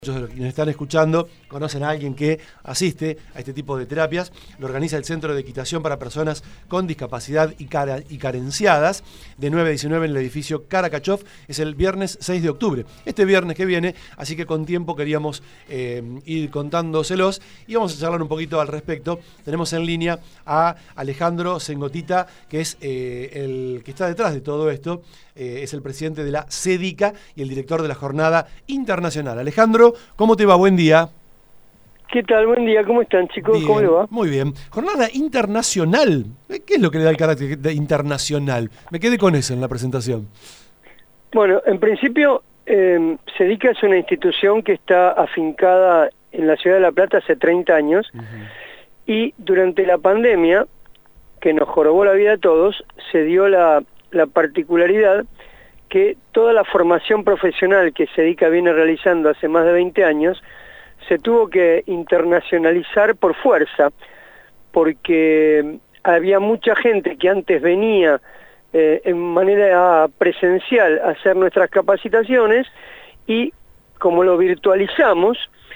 Muchos de los que nos están escuchando conocen a alguien que asiste a este tipo de terapias. Lo organiza el Centro de Equitación para Personas con Discapacidad y Carenciadas, de 9 a 19 en el edificio Karakachov. Es el viernes 6 de octubre, este viernes que viene, así que con tiempo queríamos ir contándoselos y vamos a charlar un poquito al respecto. Tenemos en línea a Alejandro Sengotita, que es el que está detrás de todo esto. Es el presidente de la CEDICA y el director de la Jornada Internacional. Alejandro, ¿cómo te va? Buen día. ¿Qué tal? Buen día. ¿Cómo están, chicos? Bien, ¿Cómo le va? muy bien. Jornada Internacional. ¿Qué es lo que le da el carácter de internacional? Me quedé con eso en la presentación. Bueno, en principio, CEDICA es una institución que está afincada en la ciudad de La Plata hace 30 años y durante la pandemia, que nos jorobó la vida a todos, se dio la particularidad que toda la formación profesional que CEDICA viene realizando hace más de 20 años se tuvo que internacionalizar por fuerza, porque había mucha gente que antes venía en manera presencial a hacer nuestras capacitaciones y como lo virtualizamos,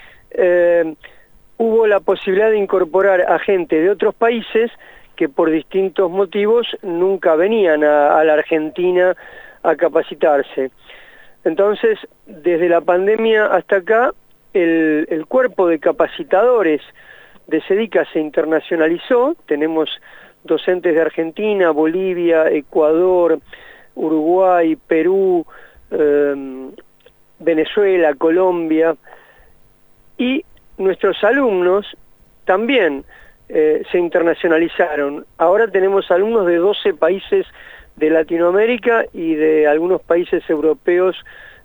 hubo la posibilidad de incorporar a gente de otros países que por distintos motivos nunca venían a la Argentina a capacitarse. Entonces, desde la pandemia hasta acá, el cuerpo de capacitadores de CEDICA se internacionalizó. Tenemos docentes de Argentina, Bolivia, Ecuador, Uruguay, Perú, Venezuela, Colombia, y nuestros alumnos también se internacionalizaron. Ahora tenemos alumnos de 12 países de Latinoamérica y de algunos países europeos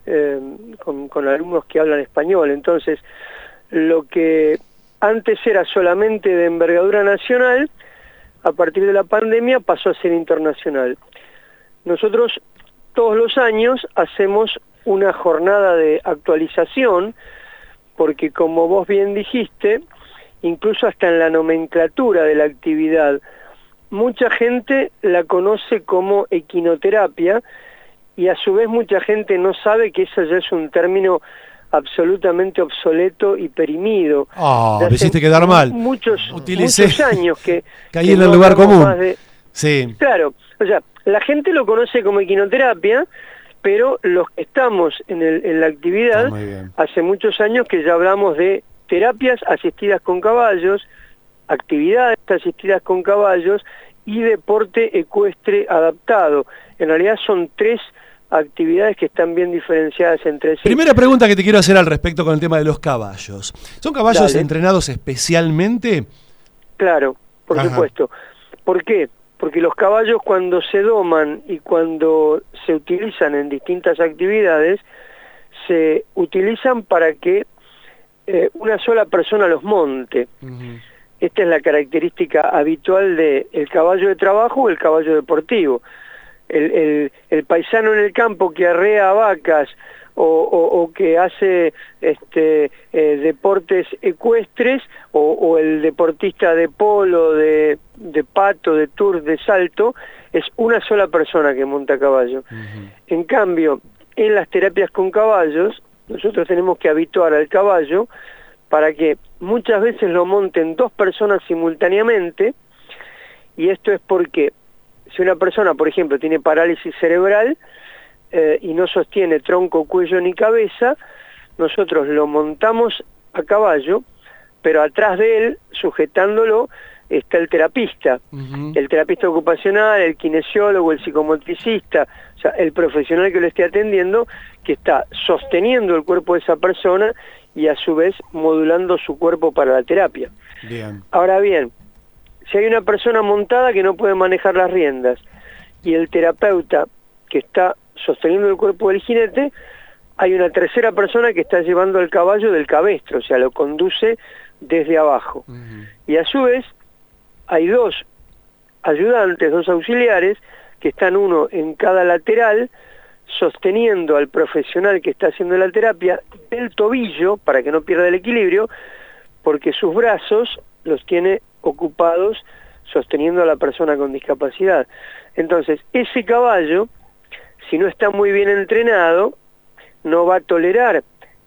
con alumnos que hablan español. Entonces, lo que antes era solamente de envergadura nacional, a partir de la pandemia pasó a ser internacional. Nosotros todos los años hacemos una jornada de actualización, porque como vos bien dijiste, incluso hasta en la nomenclatura de la actividad, mucha gente la conoce como equinoterapia y a su vez mucha gente no sabe que eso ya es un término absolutamente obsoleto y perimido. Me hiciste quedar mal. Muchos años que caí en el lugar común. Sí. Claro, o sea, la gente lo conoce como equinoterapia, pero los que estamos en la actividad, hace muchos años que ya hablamos de terapias asistidas con caballos, actividades asistidas con caballos y deporte ecuestre adaptado. En realidad son tres actividades que están bien diferenciadas entre sí. Primera pregunta que te quiero hacer al respecto con el tema de los caballos. ¿Son caballos entrenados especialmente? Claro, por supuesto. ¿Por qué? Porque los caballos cuando se doman y cuando se utilizan en distintas actividades, se utilizan para que una sola persona los monte. Esta es la característica habitual del caballo de trabajo o el caballo deportivo. El paisano en el campo que arrea vacas o que hace deportes ecuestres o el deportista de polo, de pato, de tour, de salto, es una sola persona que monta caballo. En cambio, en las terapias con caballos, nosotros tenemos que habituar al caballo para que muchas veces lo monten dos personas simultáneamente, y esto es porque si una persona, por ejemplo, tiene parálisis cerebral y no sostiene tronco, cuello ni cabeza, nosotros lo montamos a caballo, pero atrás de él, sujetándolo, está el terapista, el terapista ocupacional, el kinesiólogo, el psicomotricista, o sea, el profesional que lo esté atendiendo, que está sosteniendo el cuerpo de esa persona y a su vez modulando su cuerpo para la terapia. Bien. Ahora bien, si hay una persona montada que no puede manejar las riendas y el terapeuta que está sosteniendo el cuerpo del jinete, hay una tercera persona que está llevando al caballo del cabestro, o sea, lo conduce desde abajo. Y a su vez hay dos ayudantes, dos auxiliares, que están uno en cada lateral, sosteniendo al profesional que está haciendo la terapia del tobillo, para que no pierda el equilibrio, porque sus brazos los tiene ocupados sosteniendo a la persona con discapacidad. Entonces, ese caballo, si no está muy bien entrenado, no va a tolerar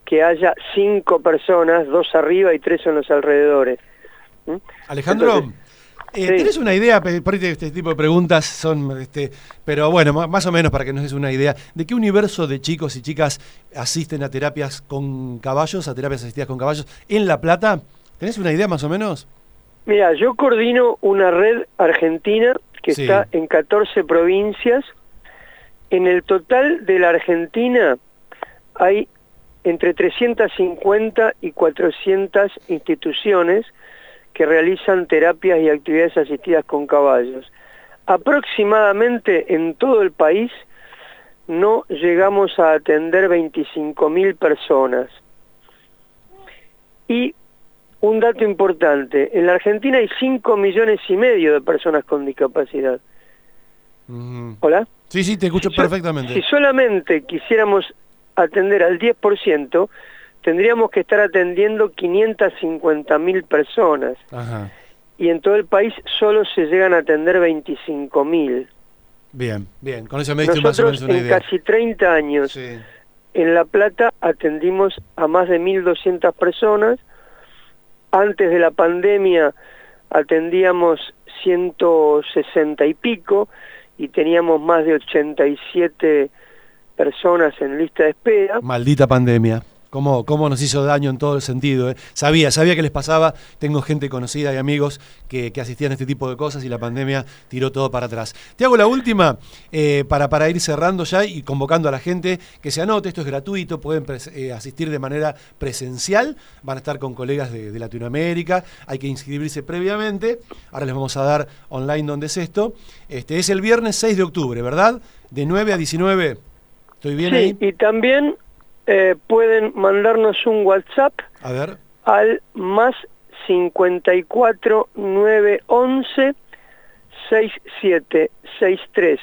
que haya 5 personas, 2 arriba y 3 en los alrededores. Alejandro, Entonces, sí. ¿tenés una idea? Por ahí este tipo de preguntas son, pero bueno, más o menos para que nos des una idea, ¿de qué universo de chicos y chicas asisten a terapias con caballos, a terapias asistidas con caballos en La Plata? ¿Tenés una idea más o menos? Mira, yo coordino una red argentina que Sí. está en 14 provincias. En el total de la Argentina hay entre 350 y 400 instituciones que realizan terapias y actividades asistidas con caballos. Aproximadamente en todo el país no llegamos a atender 25.000 personas. Y un dato importante, en la Argentina hay 5,5 millones de personas con discapacidad. ¿Hola? Sí, sí, te escucho perfectamente. Si solamente quisiéramos atender al 10%, tendríamos que estar atendiendo 550.000 personas. Ajá. Y en todo el país solo se llegan a atender 25.000. Bien, bien, con eso me diste más o Nosotros menos una en idea. casi 30 años Sí. en La Plata atendimos a más de 1.200 personas. Antes de la pandemia atendíamos 160 y pico y teníamos más de 87 personas en lista de espera. Maldita pandemia. ¿Cómo nos hizo daño en todo el sentido? Sabía que les pasaba. Tengo gente conocida y amigos que asistían a este tipo de cosas y la pandemia tiró todo para atrás. Te hago la última para ir cerrando ya y convocando a la gente que se anote. Esto es gratuito, pueden asistir de manera presencial. Van a estar con colegas de Latinoamérica. Hay que inscribirse previamente. Ahora les vamos a dar online dónde es esto. Es el viernes 6 de octubre, ¿verdad? De 9 a 19. ¿Estoy bien ahí? Sí, y también pueden mandarnos un WhatsApp A ver. al más 54 911 6763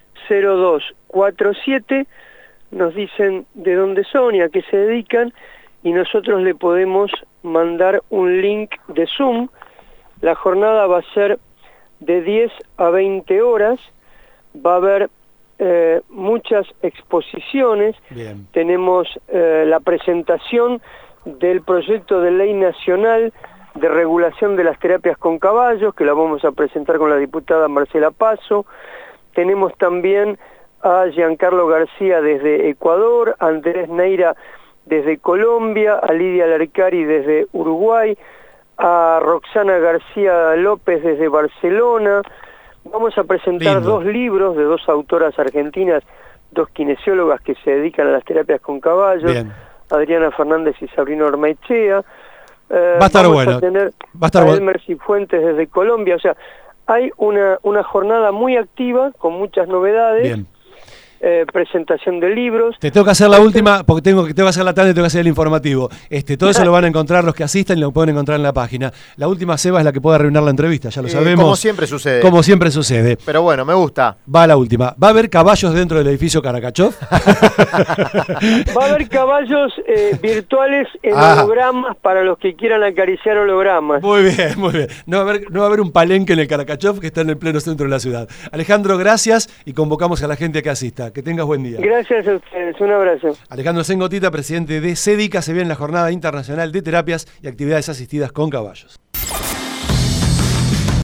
0247. Nos dicen de dónde son y a qué se dedican y nosotros le podemos mandar un link de Zoom. La jornada va a ser de 10 a 20 horas. Va a haber muchas exposiciones. Bien. Tenemos la presentación del proyecto de ley nacional de regulación de las terapias con caballos, que la vamos a presentar con la diputada Marcela Paso. Tenemos también a Giancarlo García desde Ecuador, a Andrés Neira desde Colombia, a Lidia Larcari desde Uruguay, a Roxana García López desde Barcelona. Vamos a presentar Lindo. 2 libros de 2 autoras argentinas, 2 kinesiólogas que se dedican a las terapias con caballos, Bien. Adriana Fernández y Sabrina Ormaechea. Va a estar vamos bueno. a tener Va a estar a bueno. Elmer Cifuentes desde Colombia. O sea, hay una jornada muy activa con muchas novedades. Bien. Presentación de libros. Te tengo que hacer la última, porque tengo que hacer la tarde y tengo que hacer el informativo. Todo eso lo van a encontrar los que asistan y lo pueden encontrar en la página. La última, Seba, es la que puede arruinar la entrevista, ya lo sabemos. Como siempre sucede. Como siempre sucede. Pero bueno, me gusta. Va la última. ¿Va a haber caballos dentro del edificio Karakachov? Va a haber caballos virtuales en hologramas para los que quieran acariciar hologramas. Muy bien, muy bien. No va a haber un palenque en el Karakachov que está en el pleno centro de la ciudad. Alejandro, gracias y convocamos a la gente a que asista. Que tengas buen día. Gracias a ustedes, un abrazo. Alejandro Sengotita, presidente de CEDICA, se viene la Jornada Internacional de Terapias y Actividades Asistidas con Caballos.